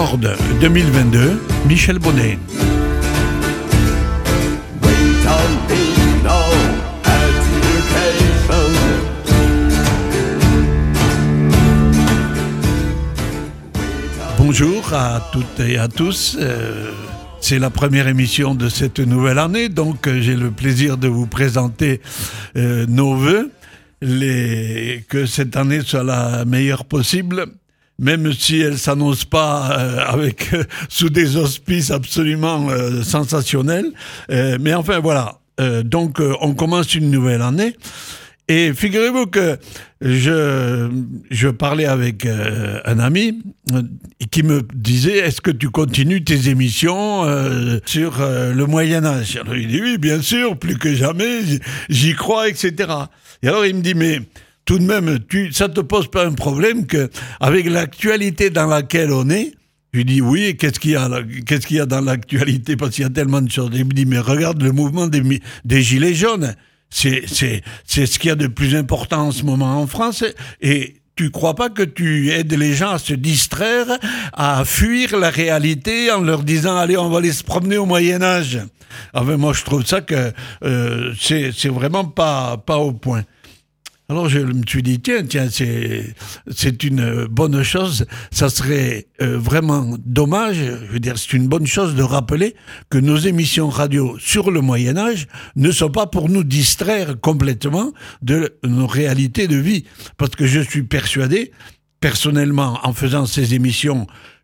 Nord 2022, Michel Bonnet. Bonjour à toutes et à tous. C'est la première émission de cette nouvelle année, donc j'ai le plaisir de vous présenter nos vœux, que cette année soit la meilleure possible, même si elle s'annonce pas sous des auspices absolument sensationnels. Mais enfin voilà, donc on commence une nouvelle année. Et figurez-vous que je parlais avec un ami qui me disait « Est-ce que tu continues tes émissions sur le Moyen-Âge ?» Alors il dit « Oui, bien sûr, plus que jamais, j'y crois, etc. » Et alors il me dit « Mais tout de même, ça te pose pas un problème qu'avec l'actualité dans laquelle on est ?» Je lui dis « Oui, et qu'est-ce qu'il y a dans l'actualité ? Parce qu'il y a tellement de choses. » Il me dit « Mais regarde le mouvement des Gilets jaunes. » C'est ce qu'il y a de plus important en ce moment en France. Et tu crois pas que tu aides les gens à se distraire, à fuir la réalité en leur disant « Allez, on va aller se promener au Moyen-Âge ». Enfin, moi, je trouve ça que c'est vraiment pas au point. Alors je me suis dit, tiens, c'est une bonne chose. Ça serait vraiment dommage, je veux dire, c'est une bonne chose de rappeler que nos émissions radio sur le Moyen-Âge ne sont pas pour nous distraire complètement de nos réalités de vie. Parce que je suis persuadé, personnellement, en faisant ces émissions,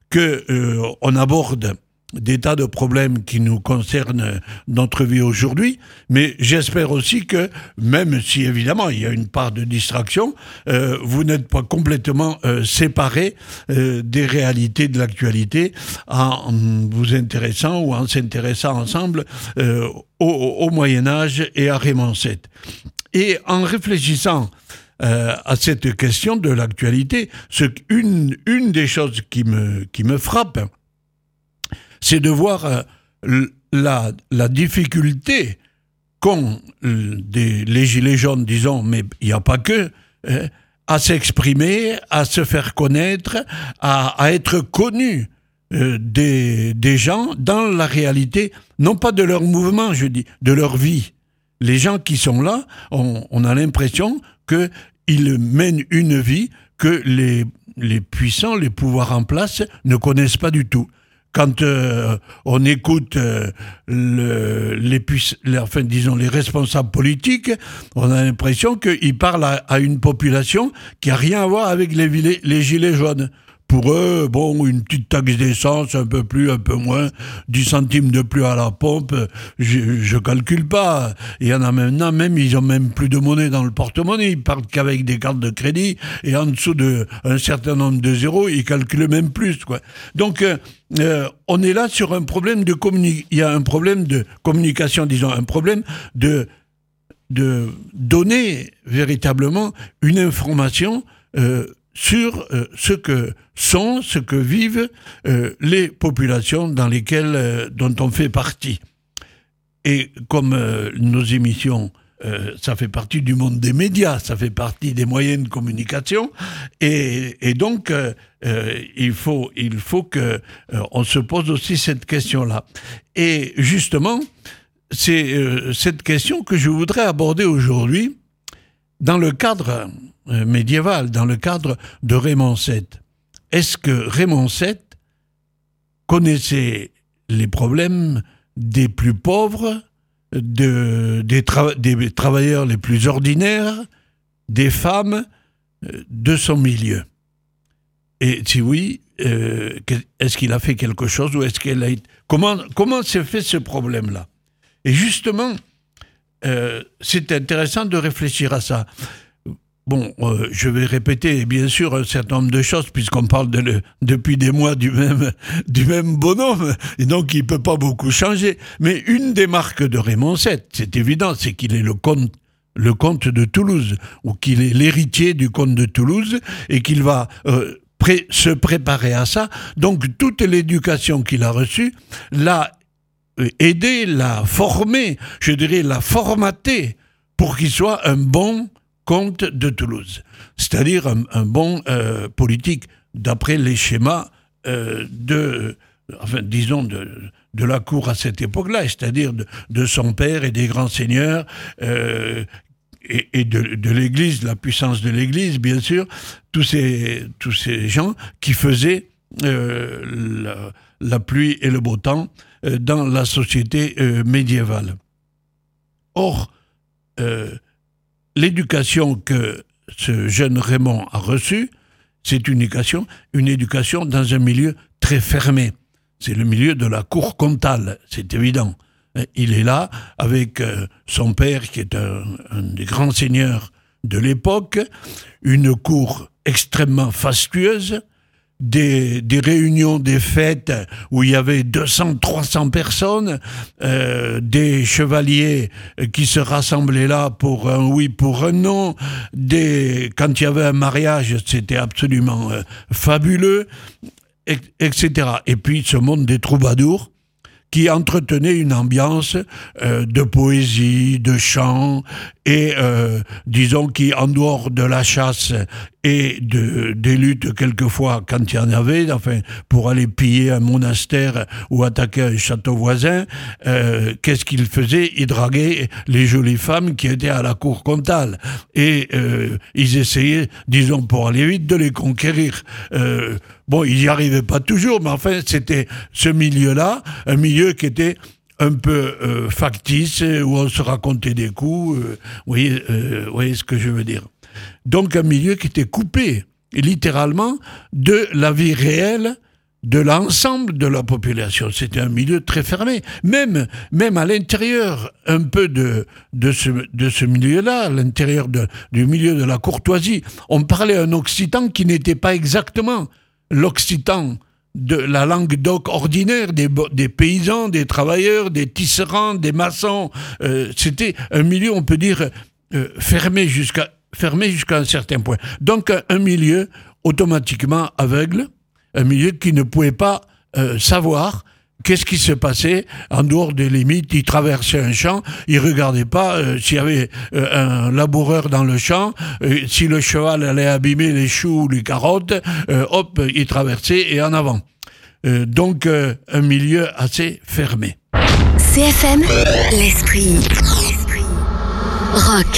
on aborde des tas de problèmes qui nous concernent notre vie aujourd'hui, mais j'espère aussi que, même si évidemment il y a une part de distraction, vous n'êtes pas complètement séparés des réalités de l'actualité en vous intéressant ou en s'intéressant ensemble au Moyen-Âge et à Raymond VII. Et en réfléchissant à cette question de l'actualité, une des choses qui me frappe, c'est de voir la difficulté qu'ont les Gilets jaunes, disons, mais il n'y a pas que, à s'exprimer, à se faire connaître, à être connus des gens dans la réalité, non pas de leur mouvement, je dis, de leur vie. Les gens qui sont là, on a l'impression qu'ils mènent une vie que les puissants, les pouvoirs en place ne connaissent pas du tout. Quand on écoute les responsables politiques, on a l'impression qu'ils parlent à une population qui n'a rien à voir avec les gilets jaunes. Pour eux, bon, une petite taxe d'essence, un peu plus, un peu moins, 10 centimes de plus à la pompe, je calcule pas. Il y en a maintenant, même, ils ont même plus de monnaie dans le porte-monnaie, ils partent qu'avec des cartes de crédit, et en dessous d'un certain nombre de zéros, ils calculent même plus, quoi. Donc, on est là sur un problème il y a un problème de communication, disons, un problème de donner véritablement une information sur ce que vivent les populations dont on fait partie. Et comme nos émissions, ça fait partie du monde des médias, ça fait partie des moyens de communication, et donc il faut que on se pose aussi cette question-là. Et justement, c'est cette question que je voudrais aborder aujourd'hui dans le cadre médiéval, dans le cadre de Raymond VII. Est-ce que Raymond VII connaissait les problèmes des plus pauvres, des travailleurs les plus ordinaires, des femmes de son milieu? Et si oui, est-ce qu'il a fait quelque chose ou est-ce qu'elle a été... Comment s'est fait ce problème-là? Et justement, c'est intéressant de réfléchir à ça. Bon, je vais répéter bien sûr un certain nombre de choses puisqu'on parle depuis des mois du même bonhomme et donc il peut pas beaucoup changer. Mais une des marques de Raymond VII, c'est évident, c'est qu'il est le comte de Toulouse ou qu'il est l'héritier du comte de Toulouse et qu'il va se préparer à ça. Donc toute l'éducation qu'il a reçue l'a aidé, l'a formé, je dirais l'a formaté pour qu'il soit un bon comte de Toulouse, c'est-à-dire un bon politique d'après les schémas disons de la cour à cette époque-là, c'est-à-dire de son père et des grands seigneurs, et de l'Église, la puissance de l'Église, bien sûr, tous ces gens qui faisaient la pluie et le beau temps dans la société médiévale. Or, l'éducation que ce jeune Raymond a reçue, c'est une éducation dans un milieu très fermé. C'est le milieu de la cour comtale, c'est évident. Il est là avec son père, qui est un des grands seigneurs de l'époque, une cour extrêmement fastueuse, des réunions, des fêtes où il y avait 200, 300 personnes, des chevaliers qui se rassemblaient là pour un oui, pour un non, quand il y avait un mariage, c'était absolument fabuleux, etc. Et puis ce monde des troubadours, qui entretenait une ambiance de poésie, de chant, et disons qui, en dehors de la chasse et des luttes quelquefois quand il y en avait, enfin pour aller piller un monastère ou attaquer un château voisin, qu'est-ce qu'il faisait? Il draguait les jolies femmes qui étaient à la cour comtale, et ils essayaient, disons pour aller vite, de les conquérir. Bon, ils n'y arrivaient pas toujours, mais enfin c'était ce milieu-là, un milieu qui était un peu factice, où on se racontait des coups, vous voyez ce que je veux dire. Donc un milieu qui était coupé, littéralement, de la vie réelle de l'ensemble de la population. C'était un milieu très fermé. Même à l'intérieur un peu de ce milieu-là, à l'intérieur du milieu de la courtoisie, on parlait un occitan qui n'était pas exactement l'occitan de la langue d'oc ordinaire des paysans, des travailleurs, des tisserands, des maçons. C'était un milieu, on peut dire, fermé jusqu'à un certain point. Donc un milieu automatiquement aveugle, un milieu qui ne pouvait pas savoir qu'est-ce qui se passait en dehors des limites. Il traversait un champ, il regardait pas s'il y avait un laboureur dans le champ, si le cheval allait abîmer les choux ou les carottes, hop, il traversait et en avant. Donc un milieu assez fermé. CFM, l'esprit rock.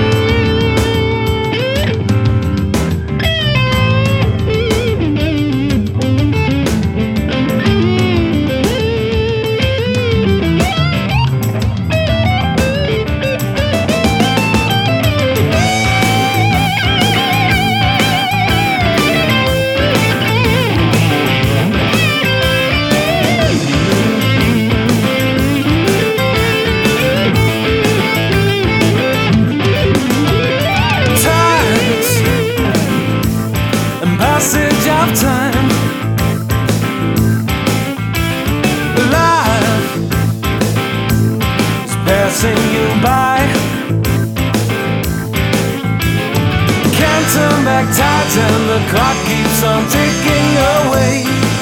Passing you by, can't turn back tides and the clock keeps on ticking away.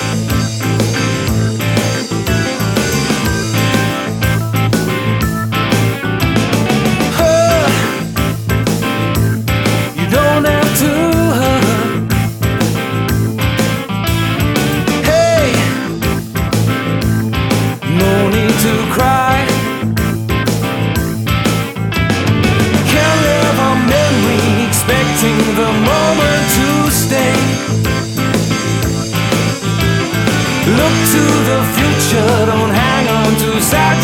You don't have to hey, no need to cry. Expecting the moment to stay. Look to the future, don't hang on to sad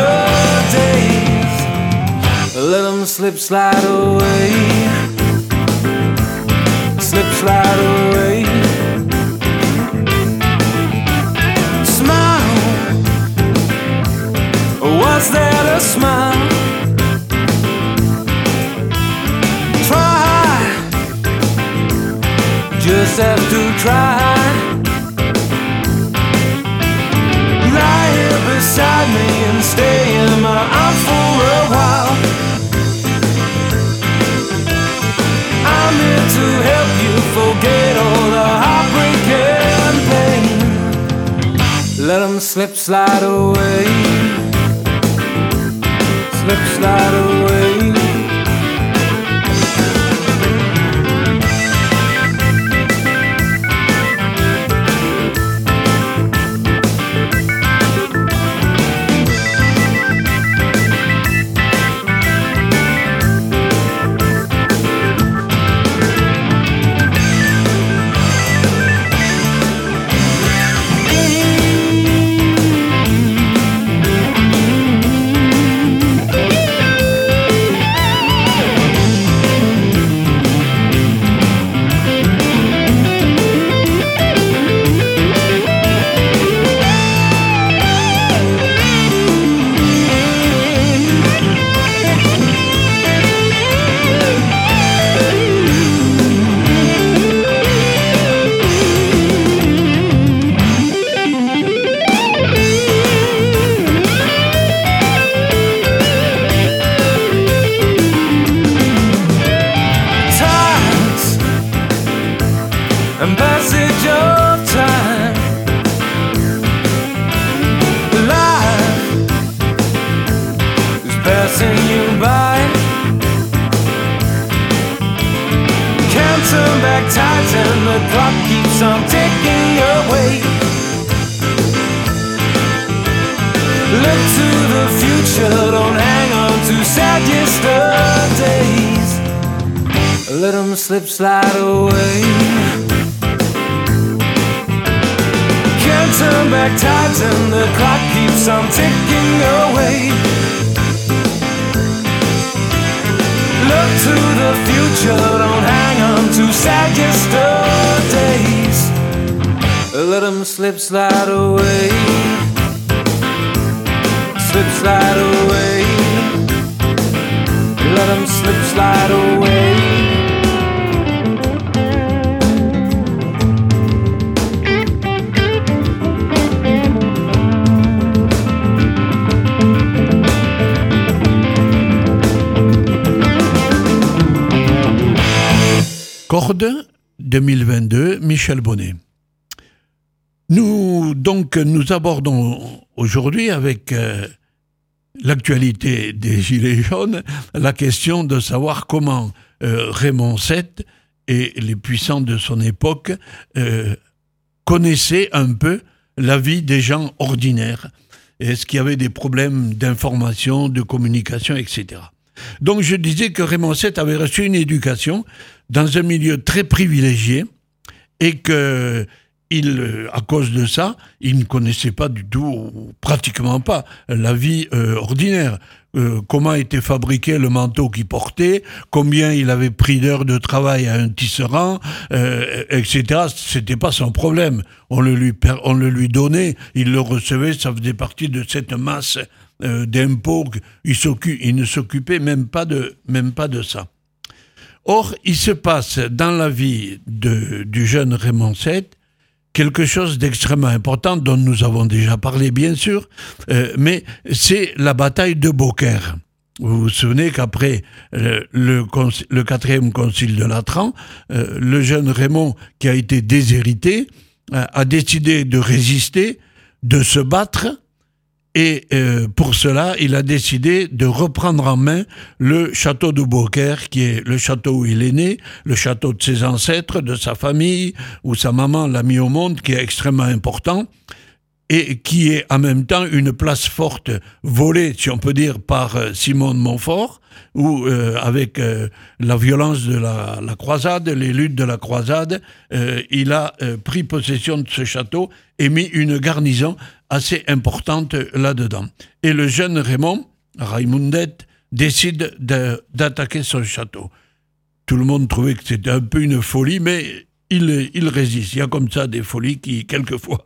yesterdays. Let them slide away. Slide away. Smile. Was that a smile? Just have to try. Lie here beside me and stay in my arms for a while. I'm here to help you forget all the heartbreak and pain. Let them slide away. Slide away. back tight and the clock keeps on ticking away. Look to the future, don't hang on to sad yesterdays. Let them slip, slide away. Can't turn back times and the clock keeps on ticking away. Look to the future, don't hang on to sad yesterdays. Let them slip, slide away. Slip, slide away. Let them slip, slide away. Corde 2022, Michel Bonnet. Nous abordons aujourd'hui avec l'actualité des Gilets jaunes la question de savoir comment Raymond VII et les puissants de son époque connaissaient un peu la vie des gens ordinaires. Est-ce qu'il y avait des problèmes d'information, de communication, etc. Donc je disais que Raymond VII avait reçu une éducation dans un milieu très privilégié et que à cause de ça, il ne connaissait pas du tout, ou pratiquement pas, la vie ordinaire. Comment était fabriqué le manteau qu'il portait, combien il avait pris d'heures de travail à un tisserand, etc. C'était pas son problème. On le lui donnait, il le recevait, ça faisait partie de cette masse d'impôts. Il ne s'occupait même pas de ça. Or, il se passe dans la vie du jeune Raymond VII quelque chose d'extrêmement important dont nous avons déjà parlé, bien sûr, mais c'est la bataille de Beaucaire. Vous vous souvenez qu'après le 4e concile de Latran, le jeune Raymond, qui a été déshérité, a décidé de résister, de se battre, et pour cela, il a décidé de reprendre en main le château de Beaucaire, qui est le château où il est né, le château de ses ancêtres, de sa famille, où sa maman l'a mis au monde, qui est extrêmement important, et qui est en même temps une place forte volée, si on peut dire, par Simon de Montfort, où avec la violence de la croisade, les luttes de la croisade, il a pris possession de ce château et mis une garnison assez importante là-dedans. Et le jeune Raymond, Raimundet, décide d'attaquer son château. Tout le monde trouvait que c'était un peu une folie, mais il résiste. Il y a comme ça des folies qui, quelquefois,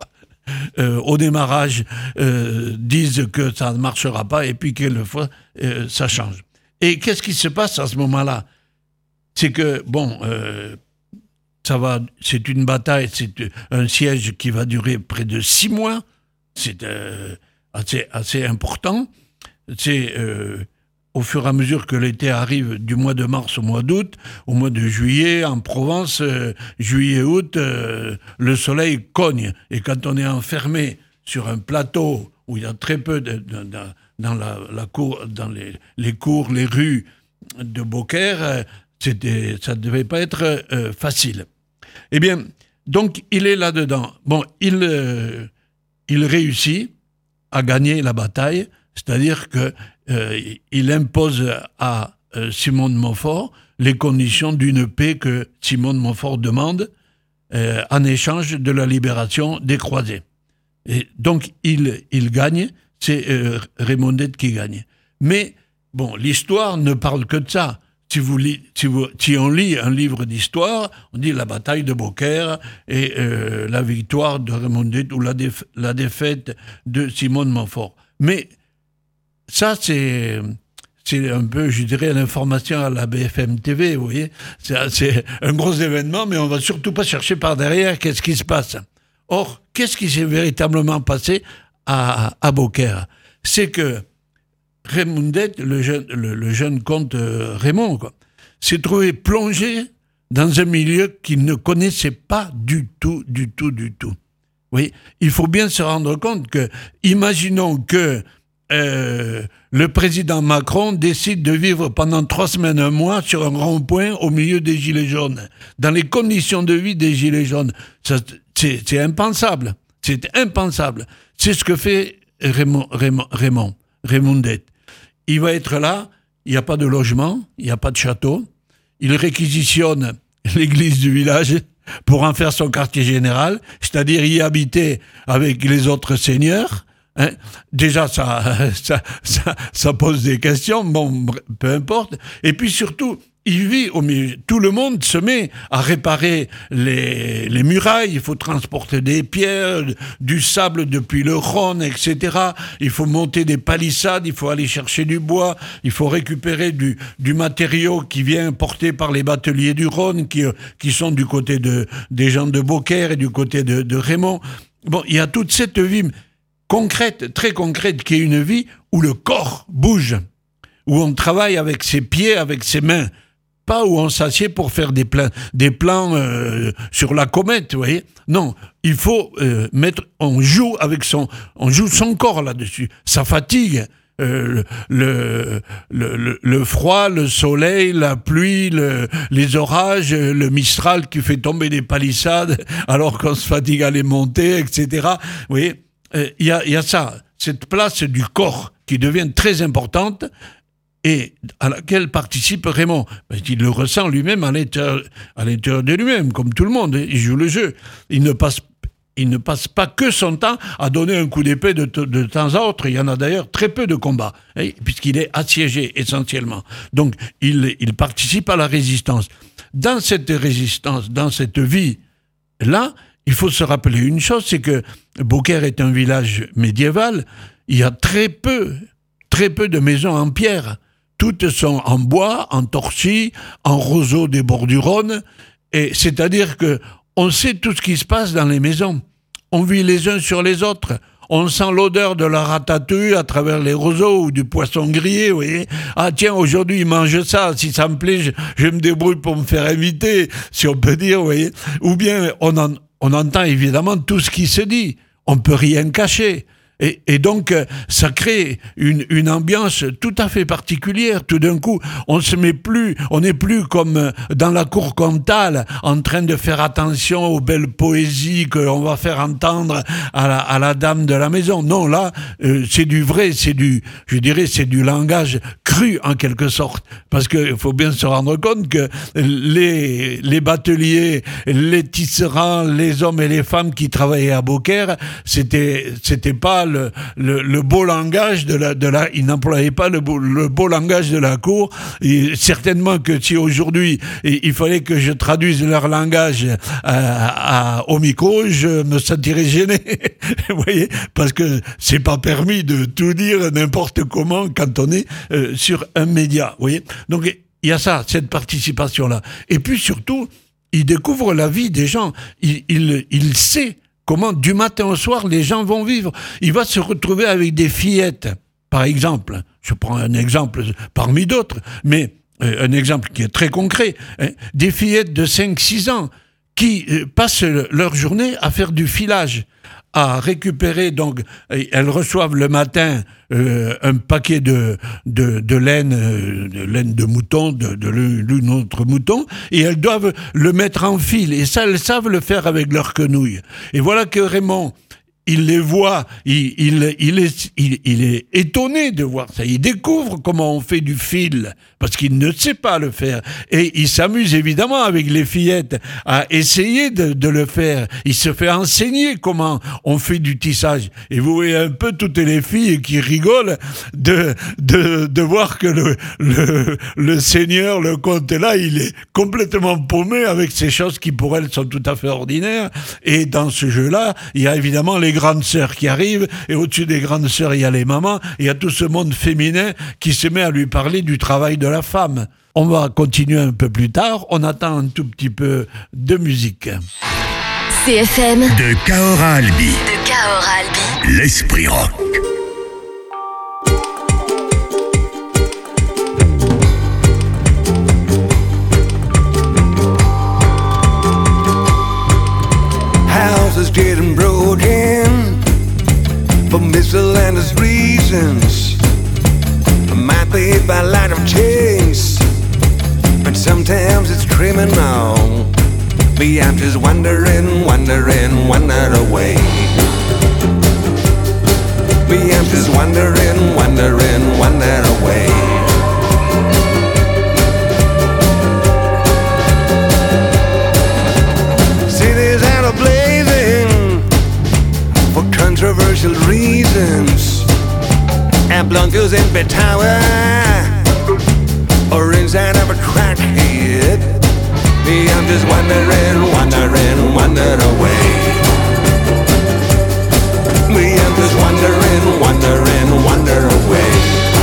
au démarrage, disent que ça ne marchera pas, et puis quelquefois, ça change. Et qu'est-ce qui se passe à ce moment-là? C'est que, c'est une bataille, c'est un siège qui va durer près de 6 mois. C'est assez important. C'est au fur et à mesure que l'été arrive, du mois de mars au mois d'août, au mois de juillet, en Provence, juillet-août, le soleil cogne. Et quand on est enfermé sur un plateau où il y a très peu dans la cour, dans les cours, les rues de Beaucaire, ça ne devait pas être facile. Eh bien, donc il est là-dedans. Bon, il réussit à gagner la bataille, c'est-à-dire qu'il impose à Simon de Montfort les conditions d'une paix que Simon de Montfort demande en échange de la libération des croisés. Et donc il gagne, c'est Raimundet qui gagne. Mais bon, l'histoire ne parle que de ça. Si on lit un livre d'histoire, on dit la bataille de Beaucaire et la victoire de Raimundet ou la défaite de Simon de Montfort. Mais ça, c'est un peu, je dirais, l'information à la BFM TV, vous voyez. C'est un gros événement, mais on ne va surtout pas chercher par derrière qu'est-ce qui se passe. Or, qu'est-ce qui s'est véritablement passé à Beaucaire? C'est que Raimundet, le jeune comte Raymond, s'est trouvé plongé dans un milieu qu'il ne connaissait pas du tout. Oui, il faut bien se rendre compte que, imaginons que le président Macron décide de vivre pendant 3 semaines, un mois, sur un rond-point au milieu des Gilets jaunes, dans les conditions de vie des Gilets jaunes. Ça, c'est impensable. C'est impensable. C'est ce que fait Raymondet. Il va être là, il n'y a pas de logement, il n'y a pas de château. Il réquisitionne l'église du village pour en faire son quartier général, c'est-à-dire y habiter avec les autres seigneurs. Hein? Déjà, ça pose des questions, bon, peu importe. Et puis surtout, il vit au milieu. Tout le monde se met à réparer les murailles. Il faut transporter des pierres, du sable depuis le Rhône, etc. Il faut monter des palissades, il faut aller chercher du bois, il faut récupérer du matériau qui vient porté par les bateliers du Rhône, qui sont du côté des gens de Beaucaire et du côté de Raymond. Bon, il y a toute cette vie concrète, très concrète, qui est une vie où le corps bouge, où on travaille avec ses pieds, avec ses mains. Pas où on s'assied pour faire des plans sur la comète, vous voyez. Non, il faut on joue son corps là-dessus. Ça fatigue. Le froid, le soleil, la pluie, les orages, le Mistral qui fait tomber des palissades alors qu'on se fatigue à les monter, etc. Vous voyez, il y a ça, cette place du corps qui devient très importante et à laquelle participe Raymond. Il le ressent lui-même à l'intérieur de lui-même, comme tout le monde. Il joue le jeu. Il ne passe pas que son temps à donner un coup d'épée de temps à autre. Il y en a d'ailleurs très peu de combats, puisqu'il est assiégé essentiellement. Donc, il participe à la résistance. Dans cette résistance, dans cette vie-là, il faut se rappeler une chose, c'est que Beaucaire est un village médiéval. Il y a très peu de maisons en pierre. Toutes sont en bois, en torchis, en roseaux des bords du Rhône. Et c'est-à-dire que on sait tout ce qui se passe dans les maisons. On vit les uns sur les autres. On sent l'odeur de la ratatouille à travers les roseaux ou du poisson grillé, vous voyez. Ah tiens, aujourd'hui, il mange ça. Si ça me plaît, je me débrouille pour me faire inviter, si on peut dire, vous voyez. Ou bien, on entend évidemment tout ce qui se dit. On ne peut rien cacher. Et donc, ça crée une ambiance tout à fait particulière. Tout d'un coup, on n'est plus comme dans la cour comtale, en train de faire attention aux belles poésies qu'on va faire entendre à la dame de la maison. Non, là, c'est du vrai, c'est du langage cru, en quelque sorte. Parce qu'il faut bien se rendre compte que les bateliers, les tisserands, les hommes et les femmes qui travaillaient à Beaucaire, c'était pas le beau langage ils n'employaient pas le beau langage de la cour. Et certainement que si aujourd'hui il fallait que je traduise leur langage au micro, je me sentirais gêné. Vous voyez, parce que c'est pas permis de tout dire n'importe comment quand on est sur un média. Vous voyez, donc il y a ça, cette participation-là. Et puis surtout, il découvre la vie des gens. Il sait comment, du matin au soir, les gens vont vivre. Il va se retrouver avec des fillettes, par exemple. Je prends un exemple parmi d'autres, mais un exemple qui est très concret. Des fillettes de 5-6 ans qui passent leur journée à faire du filage, à récupérer, donc, elles reçoivent le matin un paquet de laine, de mouton, de l'une autre mouton, et elles doivent le mettre en fil. Et ça, elles savent le faire avec leur quenouille. Et voilà que Raymond, il les voit, il est étonné de voir ça. Il découvre comment on fait du fil, parce qu'il ne sait pas le faire. Et il s'amuse évidemment avec les fillettes à essayer de le faire. Il se fait enseigner comment on fait du tissage. Et vous voyez un peu toutes les filles qui rigolent de voir que le seigneur, le comte là, il est complètement paumé avec ces choses qui pour elles sont tout à fait ordinaires. Et dans ce jeu-là, il y a évidemment les grandes sœurs qui arrivent, et au-dessus des grandes sœurs, il y a les mamans, il y a tout ce monde féminin qui se met à lui parler du travail de la femme. On va continuer un peu plus tard, on attend un tout petit peu de musique. CFM de Cahors Albi. L'esprit rock. Houses getting broken for miscellaneous reasons. by light of change, but sometimes it's criminal. Me, I'm just wandering, wandering, wandering away. Me, I'm just wandering, wandering, wandering away. Cities out of blazing for controversial reasons. And blunt views in bed tower or inside of a crackhead. Me, I'm just wandering, wandering, wandering away. Me, I'm just wandering, wandering, wandering away.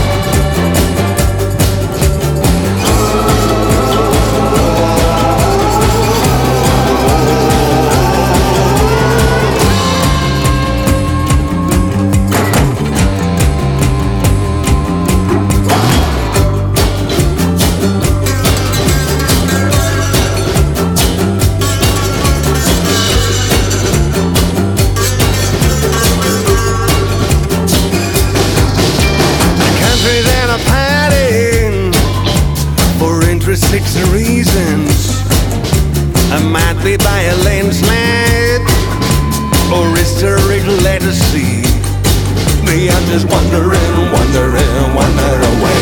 Six reasons. I might be by a landslide or historic legacy. Me, I'm just wandering, wandering, wandering away.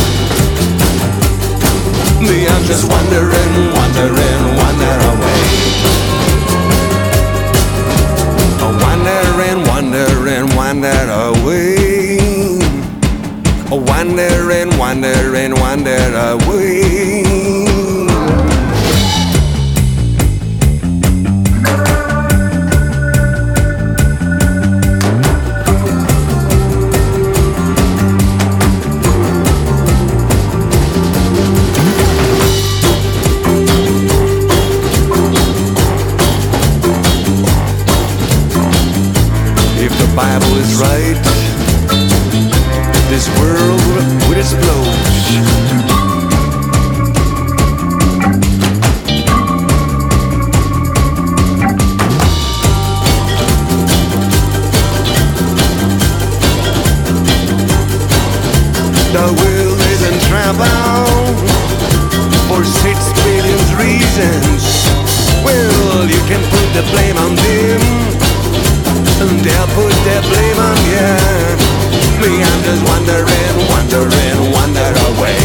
Me, I'm just wandering, wandering, wandering away. Wandering, wandering, wandering away. Wandering, wandering, wandering away. If the Bible is right, this world would explode. The world is in trouble for 6 billion reasons. Well, you can put the blame on them, and they'll put their blame on you. Me, I'm just wandering, wandering, wandering away.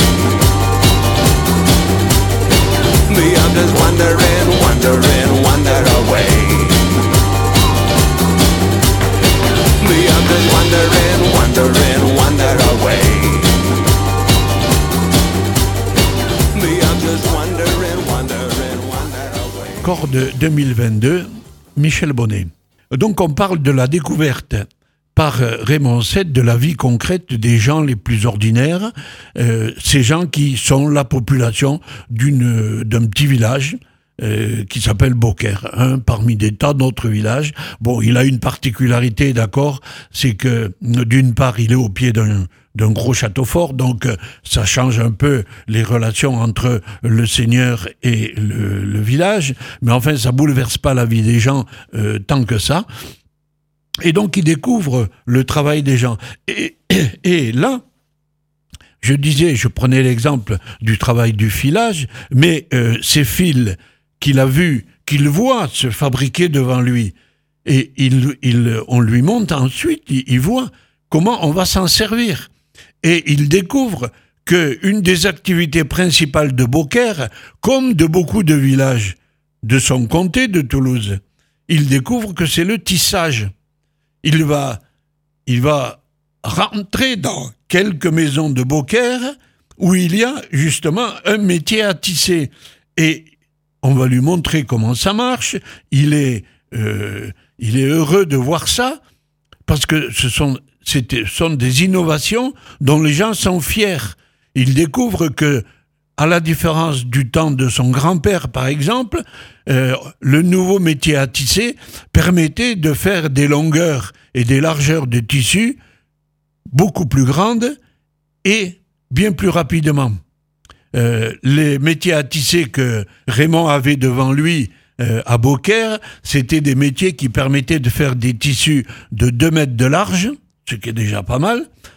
Me, I'm just wandering, wandering, wandering away. Me, I'm just wandering, wandering, wandering away. Me, I'm just wandering, wandering, wandering away. Corde 2022, Michel Bonnet. Donc on parle de la découverte par Raymond VII de la vie concrète des gens les plus ordinaires, ces gens qui sont la population d'un petit village qui s'appelle Beaucaire, parmi des tas d'autres villages. Bon, il a une particularité, d'accord, c'est que d'une part, il est au pied d'un gros château fort, donc ça change un peu les relations entre le seigneur et le village, mais enfin, ça bouleverse pas la vie des gens tant que ça. Et donc, il découvre le travail des gens. Et là, je prenais l'exemple du travail du filage, mais ces fils qu'il voit se fabriquer devant lui, et on lui montre ensuite, il voit comment on va s'en servir. Et il découvre qu'une des activités principales de Beaucaire, comme de beaucoup de villages de son comté de Toulouse, il découvre que c'est le tissage. Il va rentrer dans quelques maisons de Beaucaire où il y a justement un métier à tisser. Et on va lui montrer comment ça marche. Il est heureux de voir ça parce que ce sont des innovations dont les gens sont fiers. Il découvre que, à la différence du temps de son grand-père, par exemple, le nouveau métier à tisser permettait de faire des longueurs et des largeurs de tissu beaucoup plus grandes et bien plus rapidement. Les métiers à tisser que Raymond avait devant lui à Beaucaire, c'était des métiers qui permettaient de faire des tissus de 2 mètres de large, ce qui est déjà pas mal,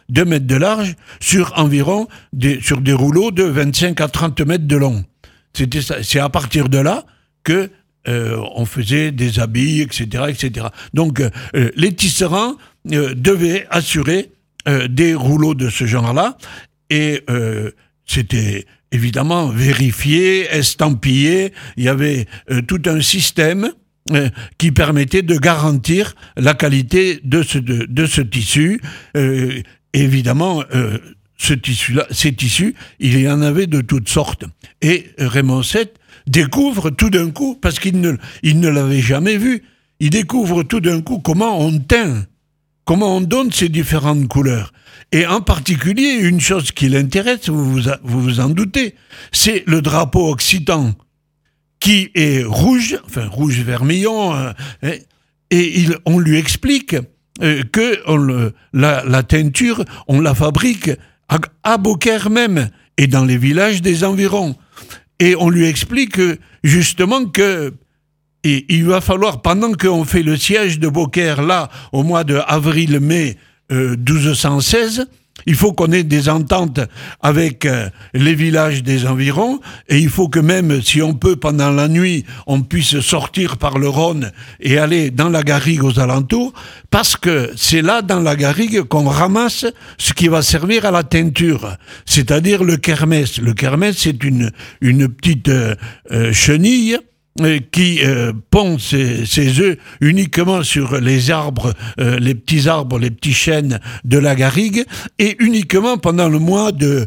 2 mètres de large sur sur des rouleaux de 25 à 30 mètres de long. C'était ça. C'est à partir de là que on faisait des habits, etc., etc. Donc, les tisserands devaient assurer des rouleaux de ce genre-là, et c'était évidemment vérifié, estampillé. Il y avait tout un système qui permettait de garantir la qualité de ce tissu. Évidemment, ces tissus, il y en avait de toutes sortes. Et Raymond VII découvre tout d'un coup, parce qu'il ne l'avait jamais vu, il découvre tout d'un coup comment on teint, comment on donne ces différentes couleurs. Et en particulier, une chose qui l'intéresse, vous vous en doutez, c'est le drapeau occitan, qui est rouge vermillon, et on lui explique que la teinture, on la fabrique à Beaucaire même, et dans les villages des environs. Et on lui explique justement que il va falloir, pendant qu'on fait le siège de Beaucaire, là, au mois de avril-mai 1216, il faut qu'on ait des ententes avec les villages des environs, et il faut que même, si on peut, pendant la nuit, on puisse sortir par le Rhône et aller dans la garrigue aux alentours, parce que c'est là, dans la garrigue, qu'on ramasse ce qui va servir à la teinture, c'est-à-dire le kermès. Le kermès, c'est une petite chenille qui pond ses œufs uniquement sur les arbres, les petits chênes de la garrigue, et uniquement pendant le mois de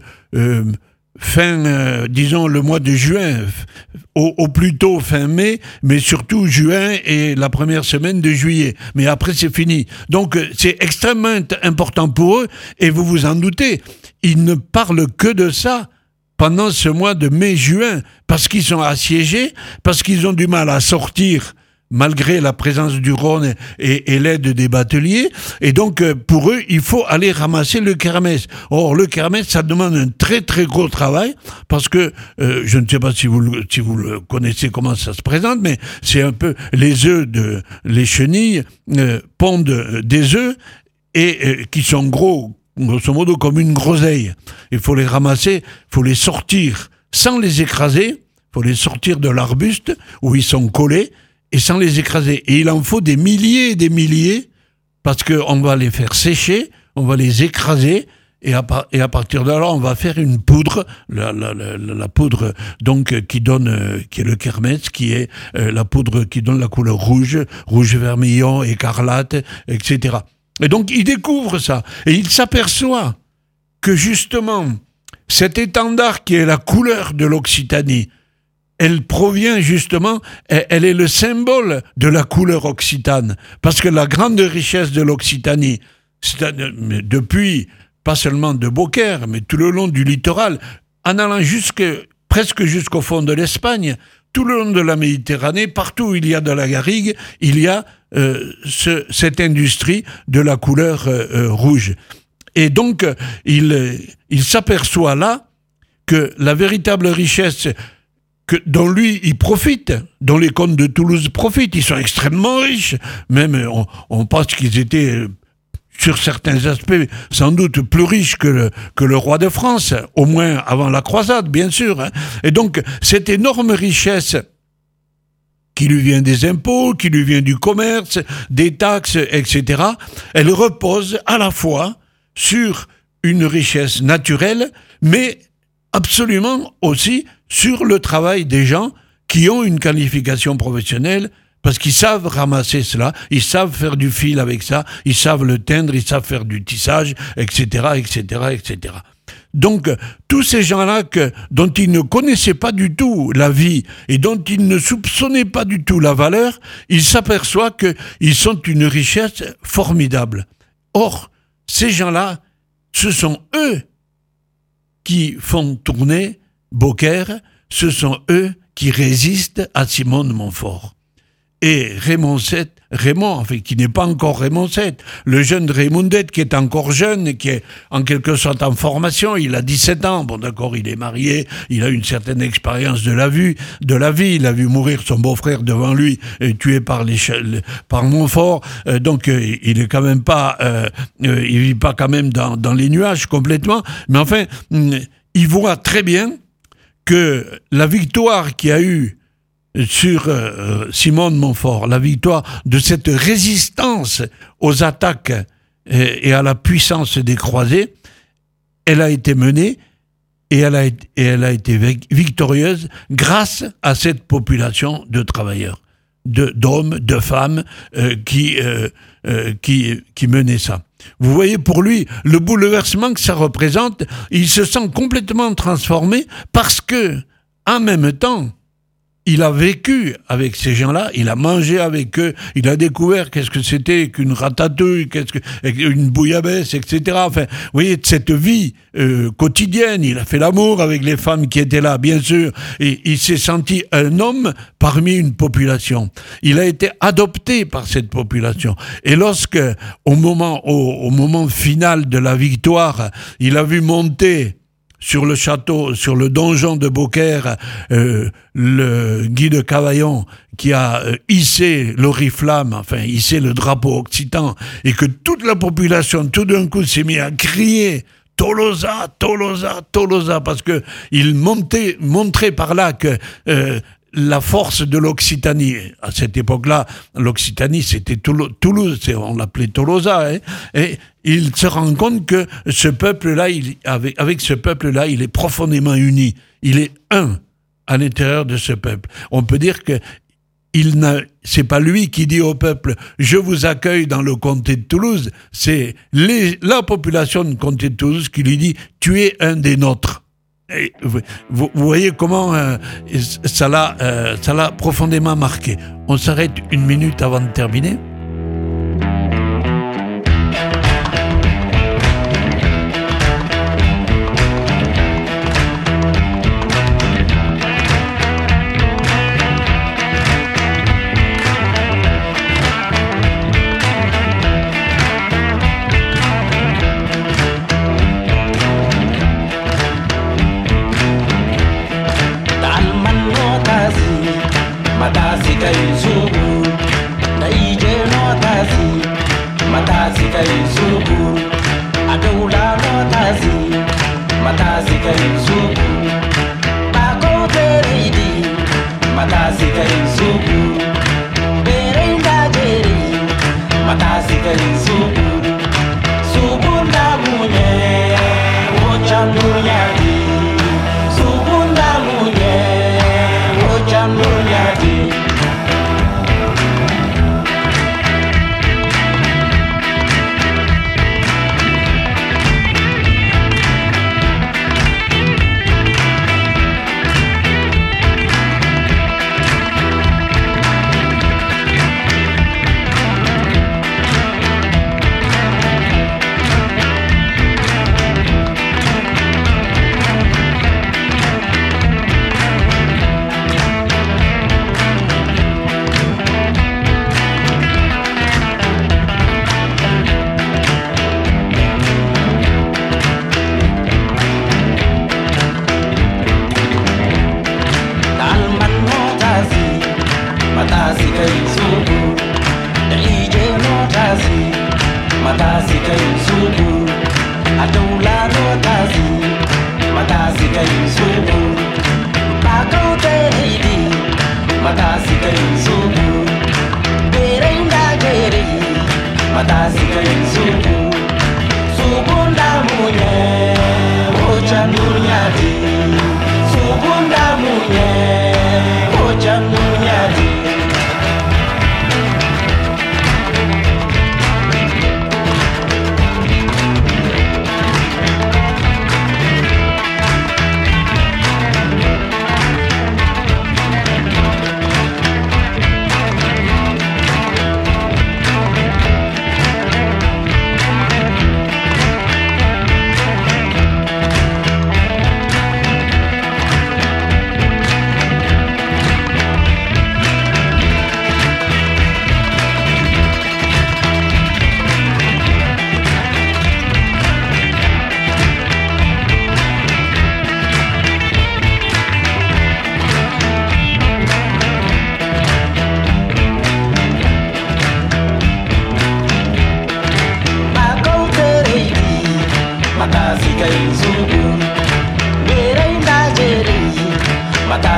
disons le mois de juin, au plus tôt fin mai, mais surtout juin et la première semaine de juillet. Mais après, c'est fini. Donc, c'est extrêmement important pour eux, et vous vous en doutez, ils ne parlent que de ça pendant ce mois de mai-juin, parce qu'ils sont assiégés, parce qu'ils ont du mal à sortir, malgré la présence du Rhône et l'aide des bateliers. Et donc, pour eux, il faut aller ramasser le kermès. Or, le kermès, ça demande un très très gros travail, parce que, je ne sais pas si vous le connaissez, comment ça se présente, mais c'est un peu les chenilles pondent des œufs, et qui sont gros, grosso modo comme une groseille. Il faut les ramasser, il faut les sortir sans les écraser, il faut les sortir de l'arbuste où ils sont collés, et sans les écraser. Et il en faut des milliers et des milliers, parce qu'on va les faire sécher, on va les écraser, et à partir de là, on va faire une poudre, la poudre donc qui est le kermès, qui est la poudre qui donne la couleur rouge vermillon, écarlate, etc. Et donc, il découvre ça, et il s'aperçoit que justement, cet étendard qui est la couleur de l'Occitanie, elle provient justement, elle est le symbole de la couleur occitane, parce que la grande richesse de l'Occitanie, depuis, pas seulement de Beaucaire, mais tout le long du littoral, en allant presque jusqu'au fond de l'Espagne, tout le long de la Méditerranée, partout où il y a de la garrigue, il y a cette industrie de la couleur rouge. Et donc, il s'aperçoit là que la véritable richesse dont lui, il profite, dont les comtes de Toulouse profitent, ils sont extrêmement riches. Même, on pense qu'ils étaient, sur certains aspects, sans doute plus riches que le roi de France, au moins avant la croisade, bien sûr. Hein. Et donc, cette énorme richesse qui lui vient des impôts, qui lui vient du commerce, des taxes, etc., elle repose à la fois sur une richesse naturelle, mais absolument aussi sur le travail des gens qui ont une qualification professionnelle, parce qu'ils savent ramasser cela, ils savent faire du fil avec ça, ils savent le teindre, ils savent faire du tissage, etc., etc., etc. Donc, tous ces gens-là dont ils ne connaissaient pas du tout la vie et dont ils ne soupçonnaient pas du tout la valeur, ils s'aperçoivent qu'ils sont une richesse formidable. Or, ces gens-là, ce sont eux qui font tourner Beaucaire, ce sont eux qui résistent à Simon de Montfort. et Raymond VII, enfin, qui n'est pas encore Raymond VII, le jeune Raymond VII, qui est encore jeune, et qui est en quelque sorte en formation, il a 17 ans, bon d'accord, il est marié, il a une certaine expérience de la vie, il a vu mourir son beau-frère devant lui, tué par Montfort, donc il est quand même pas, il vit pas quand même dans les nuages complètement, mais enfin, il voit très bien que la victoire qu'il y a eu sur Simon de Montfort, la victoire de cette résistance aux attaques et à la puissance des croisés, elle a été menée et elle a été victorieuse grâce à cette population de travailleurs, d'hommes, de femmes qui menaient ça. Vous voyez, pour lui, le bouleversement que ça représente, il se sent complètement transformé parce que, en même temps, il a vécu avec ces gens-là, il a mangé avec eux, il a découvert qu'est-ce que c'était qu'une ratatouille, une bouillabaisse, etc. Enfin, vous voyez, cette vie quotidienne, il a fait l'amour avec les femmes qui étaient là, bien sûr, et il s'est senti un homme parmi une population. Il a été adopté par cette population. Et lorsque, au moment final de la victoire, il a vu monter sur le château, sur le donjon de Beaucaire, le Guy de Cavaillon qui a hissé l'oriflamme, enfin hissé le drapeau occitan, et que toute la population tout d'un coup s'est mise à crier Tolosa, Tolosa, Tolosa, parce que il montrait par là que la force de l'Occitanie, à cette époque-là, l'Occitanie c'était Toulouse, on l'appelait Tolosa, hein, et il se rend compte que ce peuple-là, avec ce peuple-là, il est profondément uni. Il est un à l'intérieur de ce peuple. On peut dire que c'est pas lui qui dit au peuple « Je vous accueille dans le comté de Toulouse », c'est la population du comté de Toulouse qui lui dit « Tu es un des nôtres ». Et vous voyez comment ça l'a profondément marqué. On s'arrête une minute avant de terminer.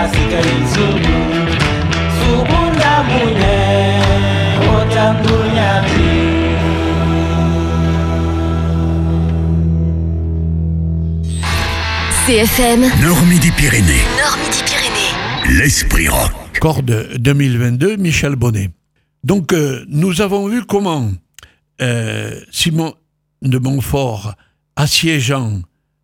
Masika Izulu Subunda Munye Otandunyati CFM Nord-Midi-Pyrénées. Nord-Midi-Pyrénées. L'Esprit Rock. Corde 2022, Michel Bonnet. Donc, nous avons vu comment Simon de Montfort, assiégeant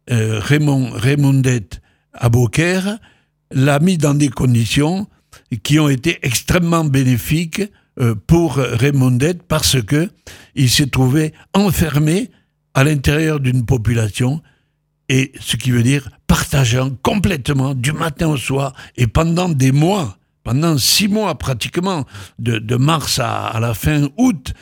Raymondette à Beaucaire, l'a mis dans des conditions qui ont été extrêmement bénéfiques pour Raymondette parce que il s'est trouvé enfermé à l'intérieur d'une population, et ce qui veut dire partageant complètement du matin au soir et pendant des mois, pendant 6 mois pratiquement, de mars à la fin août,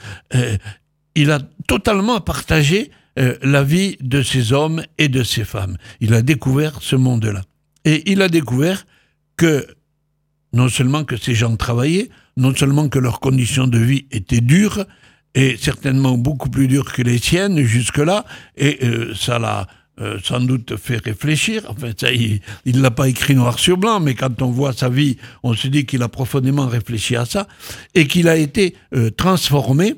il a totalement partagé la vie de ces hommes et de ces femmes. Il a découvert ce monde-là. Et il a découvert que non seulement que ces gens travaillaient, non seulement que leurs conditions de vie étaient dures, et certainement beaucoup plus dures que les siennes jusque-là, et ça l'a sans doute fait réfléchir. Enfin, ça, il ne l'a pas écrit noir sur blanc, mais quand on voit sa vie, on se dit qu'il a profondément réfléchi à ça, et qu'il a été transformé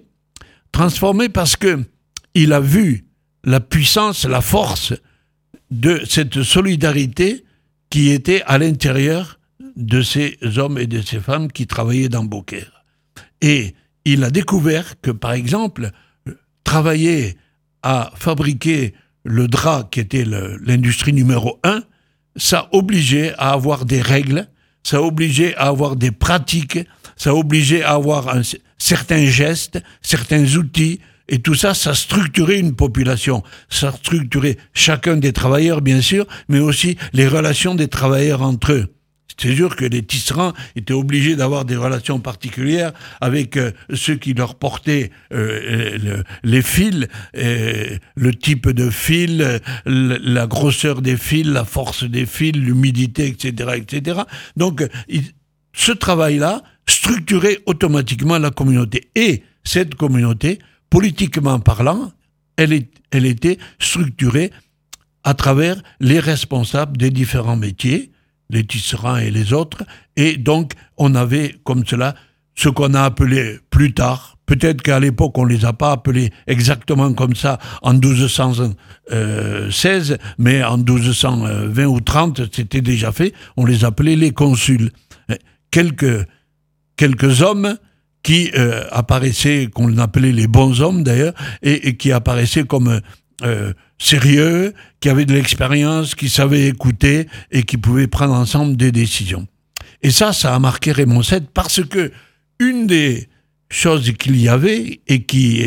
parce que il a vu la puissance, la force de cette solidarité qui était à l'intérieur de ces hommes et de ces femmes qui travaillaient dans Beaucaire. Et il a découvert que, par exemple, travailler à fabriquer le drap, qui était l'industrie numéro 1, ça obligeait à avoir des règles, ça obligeait à avoir des pratiques, ça obligeait à avoir certains gestes, certains outils, et tout ça, ça structurait une population. Ça structurait chacun des travailleurs, bien sûr, mais aussi les relations des travailleurs entre eux. C'est sûr que les tisserands étaient obligés d'avoir des relations particulières avec ceux qui leur portaient les fils, le type de fil, la grosseur des fils, la force des fils, l'humidité, etc., etc. Donc, ce travail-là structurait automatiquement la communauté. Et cette communauté, politiquement parlant, elle était structurée à travers les responsables des différents métiers, les tisserands et les autres, et donc on avait comme cela ce qu'on a appelé plus tard, peut-être qu'à l'époque on ne les a pas appelés exactement comme ça en 1216, mais en 1220 ou 30 c'était déjà fait, on les appelait les consuls. Quelques hommes qui apparaissaient, qu'on appelait les bons hommes d'ailleurs, et qui apparaissaient comme sérieux, qui avaient de l'expérience, qui savaient écouter et qui pouvaient prendre ensemble des décisions. Et ça a marqué Raymond VII parce que une des choses qu'il y avait et qui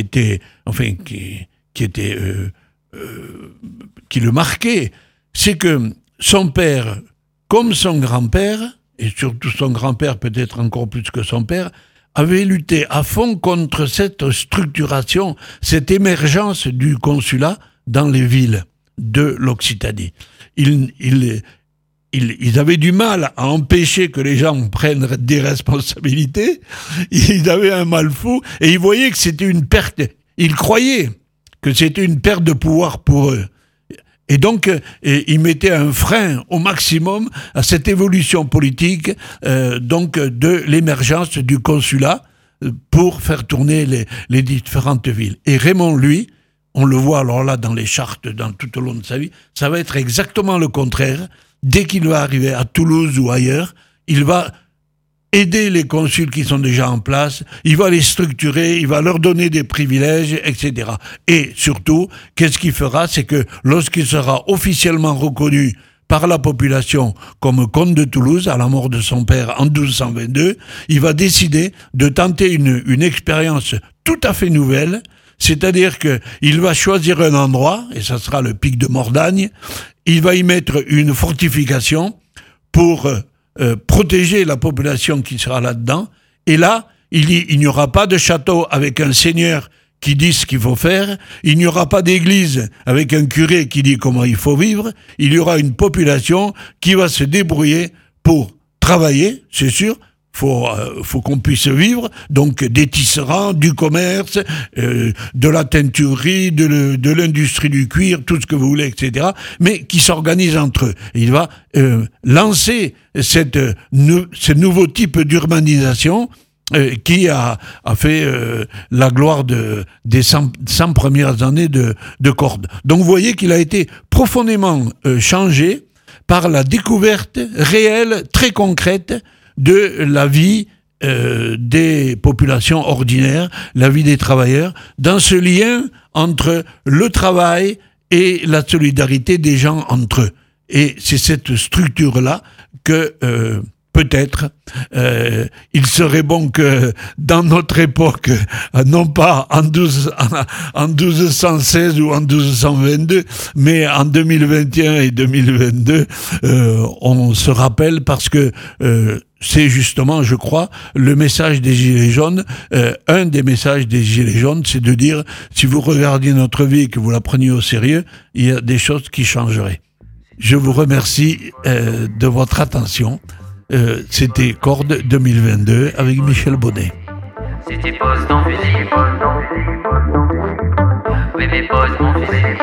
le marquait, c'est que son père, comme son grand-père, et surtout son grand-père peut-être encore plus que son père, avait lutté à fond contre cette structuration, cette émergence du consulat dans les villes de l'Occitanie. Ils avaient du mal à empêcher que les gens prennent des responsabilités, ils avaient un mal fou, et ils voyaient que c'était une perte, ils croyaient que c'était une perte de pouvoir pour eux. Et donc, ils mettaient un frein au maximum à cette évolution politique de l'émergence du consulat pour faire tourner les différentes villes. Et Raymond, lui, on le voit alors là dans les chartes, tout au long de sa vie, ça va être exactement le contraire. Dès qu'il va arriver à Toulouse ou ailleurs, il va aider les consuls qui sont déjà en place, il va les structurer, il va leur donner des privilèges, etc. Et surtout, qu'est-ce qu'il fera? C'est que lorsqu'il sera officiellement reconnu par la population comme comte de Toulouse, à la mort de son père en 1222, il va décider de tenter une expérience tout à fait nouvelle, c'est-à-dire qu'il va choisir un endroit, et ça sera le pic de Mordagne, il va y mettre une fortification pour protéger la population qui sera là-dedans, et là, il n'y aura pas de château avec un seigneur qui dit ce qu'il faut faire, il n'y aura pas d'église avec un curé qui dit comment il faut vivre, il y aura une population qui va se débrouiller pour travailler, c'est sûr, faut qu'on puisse vivre, donc des tisserands, du commerce, de la teinturerie, de l'industrie du cuir, tout ce que vous voulez, etc., mais qui s'organisent entre eux. Et il va lancer ce nouveau type d'urbanisation qui a fait la gloire des 100 premières années de Cordes. Donc vous voyez qu'il a été profondément changé par la découverte réelle, très concrète, de la vie des populations ordinaires, la vie des travailleurs, dans ce lien entre le travail et la solidarité des gens entre eux. Et c'est cette structure-là que peut-être il serait bon que dans notre époque, non pas en 1216 ou en 1222, mais en 2021 et 2022, on se rappelle, parce que c'est justement, je crois, le message des Gilets jaunes. Un des messages des Gilets jaunes, c'est de dire, si vous regardiez notre vie et que vous la preniez au sérieux, il y a des choses qui changeraient. Je vous remercie de votre attention. C'était Cordes 2022 avec Michel Bonnet. C'était pose ton fusil. Oui, mais pose mon fusil.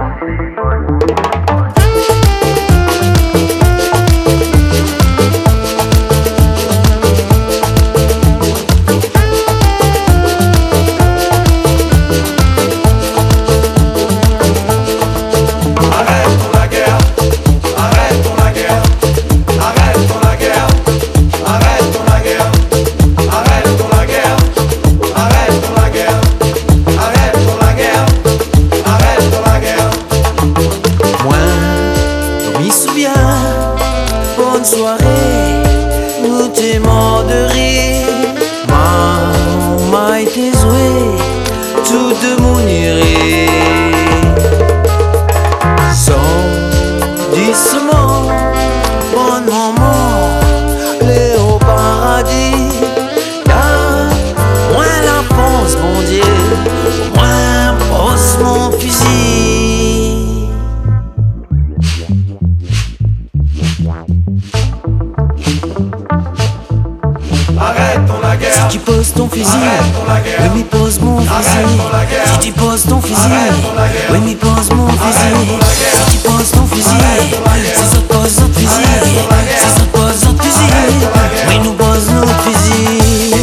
Ton fusil, oui mais pose mon fusil. Si tu poses ton fusil, oui mais pose mon fusil. Si tu poses ton fusil, si ça te pose notre fusil. Si ça te pose notre fusil, oui nous pose notre fusil.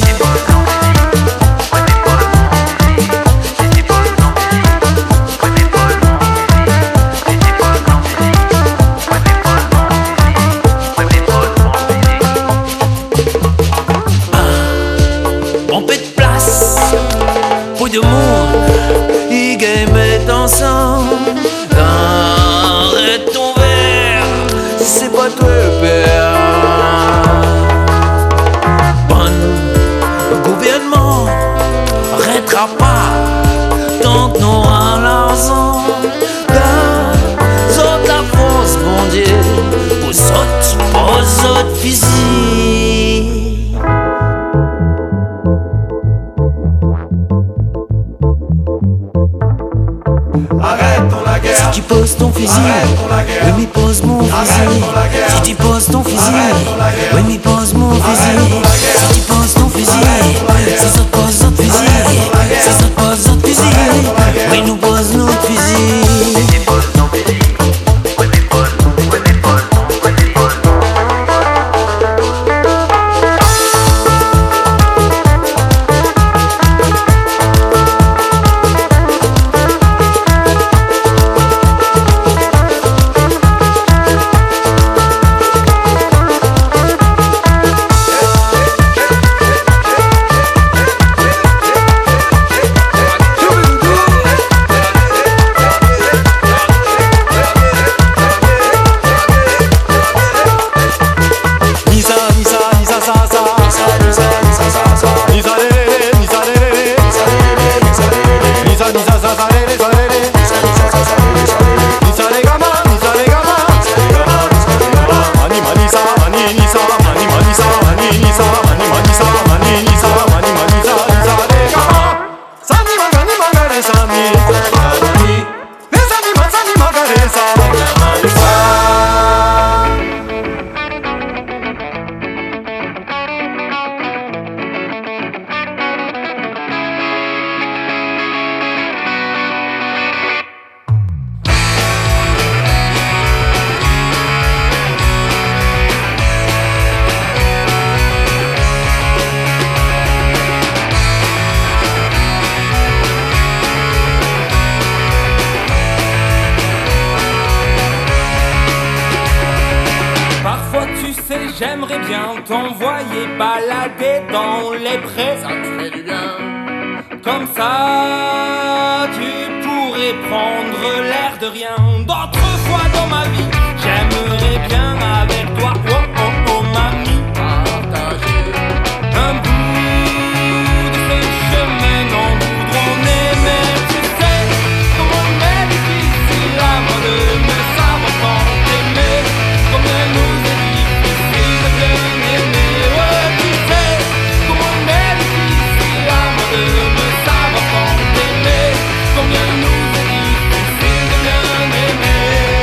De monde, il game est ensemble. Arrête ton verre, c'est pas toi le père. Bon gouvernement, arrêtera pas tant que nous aura l'argent. Dans la France, mon Dieu, pour saute, pose autre fusil. Si tu poses ton fusil, oui mais pose mon fusil. Si tu poses ton fusil, oui mais pose mon fusil. Si tu poses ton fusil, si ça te pose notre fusil. Si ça te pose notre fusil, oui nous pose notre fusil. j'aimerais bien t'envoyer balader dans les prés. Ça te fait du bien. Comme ça, tu pourrais prendre l'air de rien. D'autres fois dans ma vie, j'aimerais bien avec toi, oh oh oh mamie, Partager un bout de ce chemin non goudronné. Mais tu sais comment il est difficile à moi de me savoir quand t'aimer. Combien nous est difficile de bien aimer. Ouais, tu sais comment il est difficile à moi de me savoir quand t'aimer. Combien nous est difficile de bien aimer.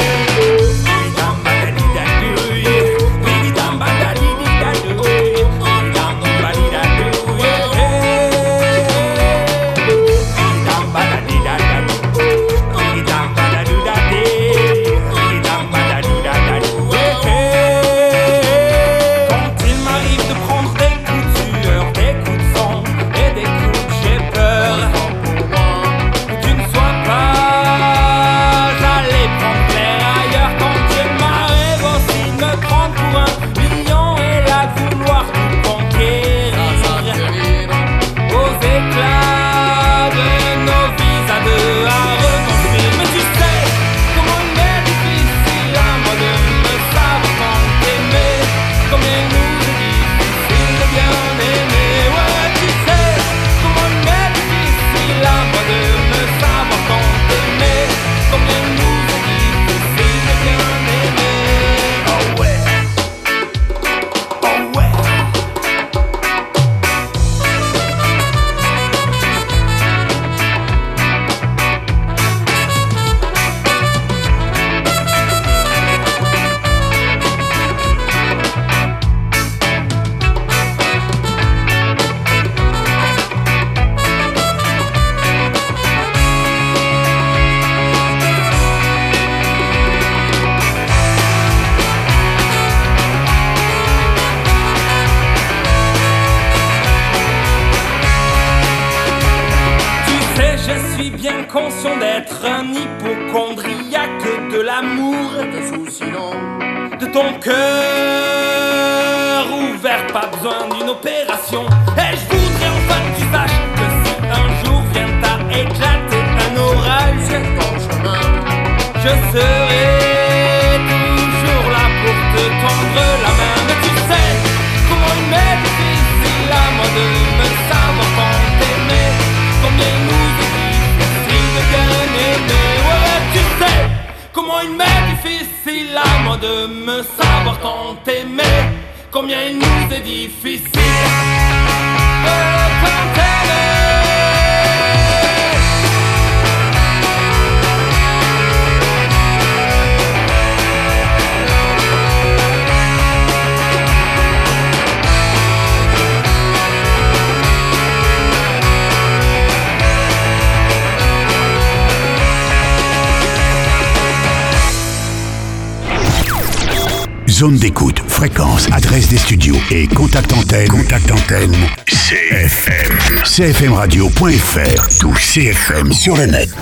Conscient d'être un hypochondriaque de l'amour, de soucis non. de ton cœur ouvert, pas besoin d'une opération. Et je voudrais enfin que tu saches que si un jour vient à éclater un orage, C'est ton chemin. je serai toujours là pour te tendre la main. Mais tu sais comment il m'est difficile à moi de me savoir quand t'aimer. Combien il nous est difficile de bien aimer. Ouais, tu sais comment il m'est difficile à moi de me savoir quand t'aimer. Combien il nous est difficile de quand t'aimer. Zone d'écoute, fréquence, adresse des studios et contact antenne. CFM. CFMradio.fr. Tout CFM sur le net.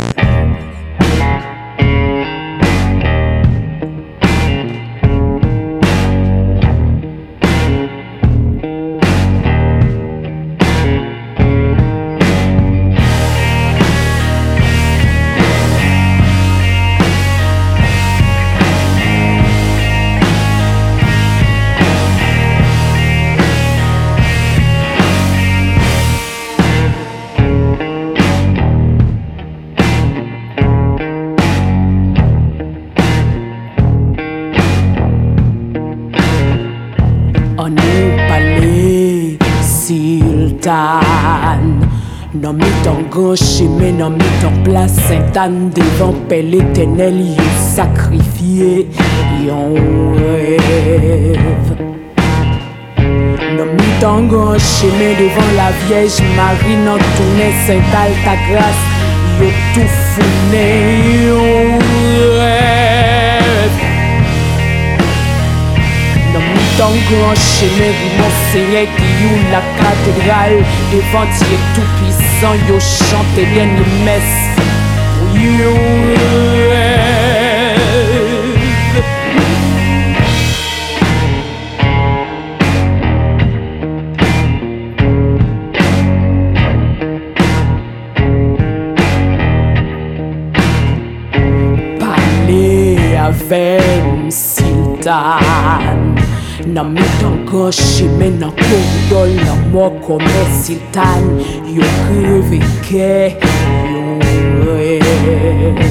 Non mi ton gauche, mais non mi ton place Sainte-Anne devant Père l'Éternel, you sacrifié, yon rêve. Non mi ton gauche, mais devant la Vierge Marie, non tourné Sainte-Al ta grâce, yo tout founé, yon rêve. Dans grand chemin, mon Seigneur qui you la cathédrale devant Dieu tout puissant, yo chante bien les messes pour you rêve. sultan. Nan mi tan gauche men nan koridor nan mò kome sultan. Yo kreve ke yo rêve.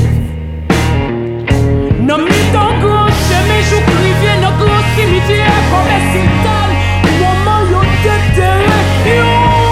Nan mi tan gauche men jou prive nan grand cimetière kome sultan. Maman yo déterré yo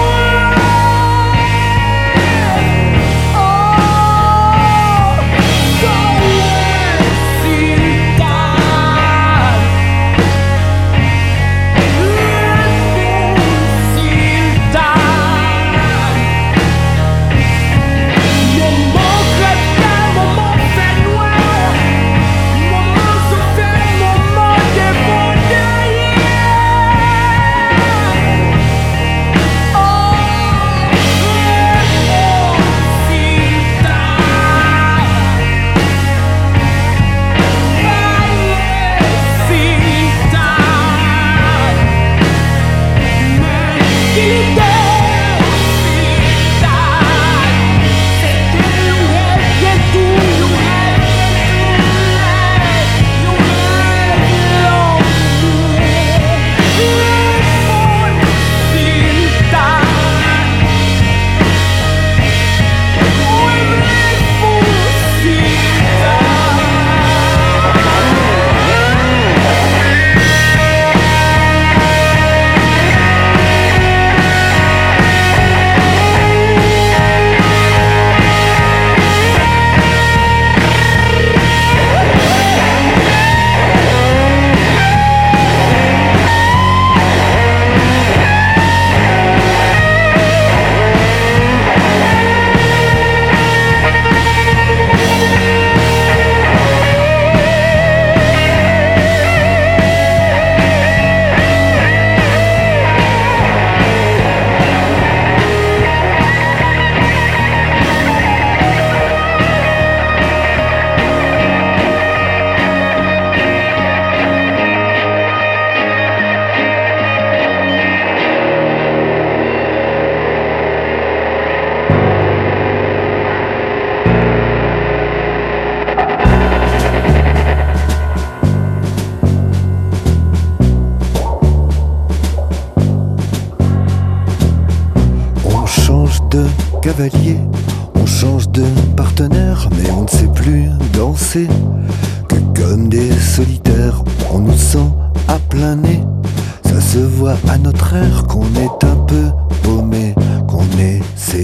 cavalier, on change de partenaire, mais on ne sait plus danser. Que comme des solitaires, on nous sent à plein nez. Ça se voit à notre air qu'on est un peu paumé, qu'on est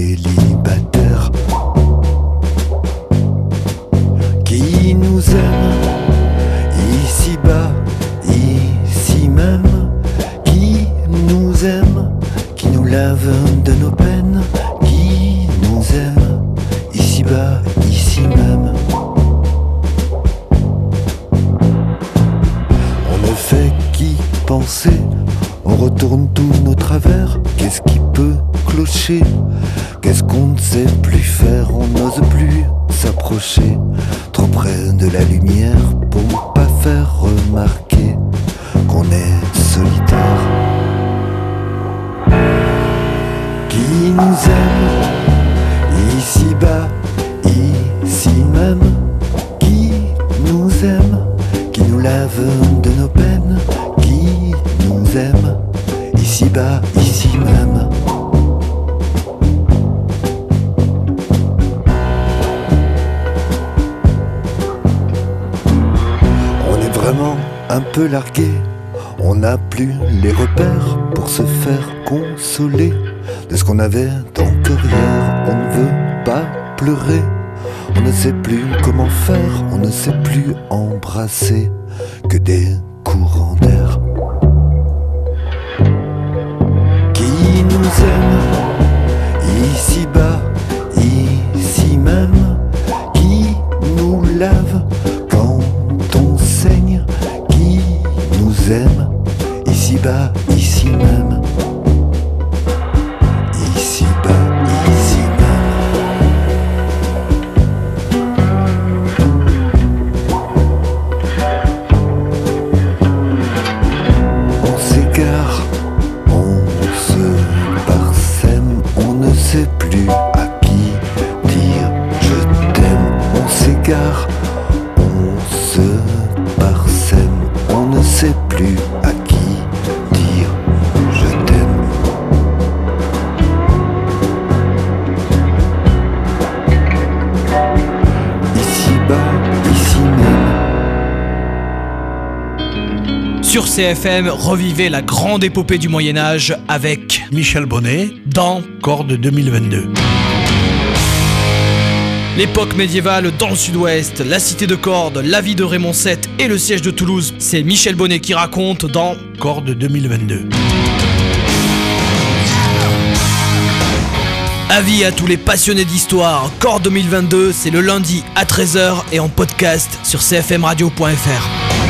célibataire. Qui nous aime ici-bas, ici même? Qui nous aime, qui nous lave de nos peines? Qui nous aime ici-bas, ici même? On ne fait qu'y penser, on retourne tous nos travers. Qu'est-ce qui peut clocher? Qu'est-ce qu'on ne sait plus faire? On n'ose plus s'approcher trop près de la lumière pour pas faire remarquer qu'on est solitaire. Qui nous aime ici-bas, ici même? Qui nous aime, qui nous lave de nos peines? Qui nous aime ici-bas, ici même? Un peu largué, on n'a plus les repères pour se faire consoler de ce qu'on avait dans derrière. On ne veut pas pleurer, on ne sait plus comment faire, on ne sait plus embrasser que des courants d'air. Qui nous aime ici-bas, ici même? Qui nous lave quand on saigne? Nous aime ici-bas, ici même. Ici-bas, ici même. On s'égare, on se parsème, on ne sait plus à qui dire je t'aime. On s'égare, on se parsème, on ne CFM, revivez la grande épopée du Moyen-Âge avec Michel Bonnet dans Cordes 2022. L'époque médiévale dans le sud-ouest, la cité de Cordes, la vie de Raymond VII et le siège de Toulouse. C'est Michel Bonnet qui raconte dans Cordes 2022. Avis à tous les passionnés d'histoire, Cordes 2022, c'est le lundi à 13h et en podcast sur cfmradio.fr.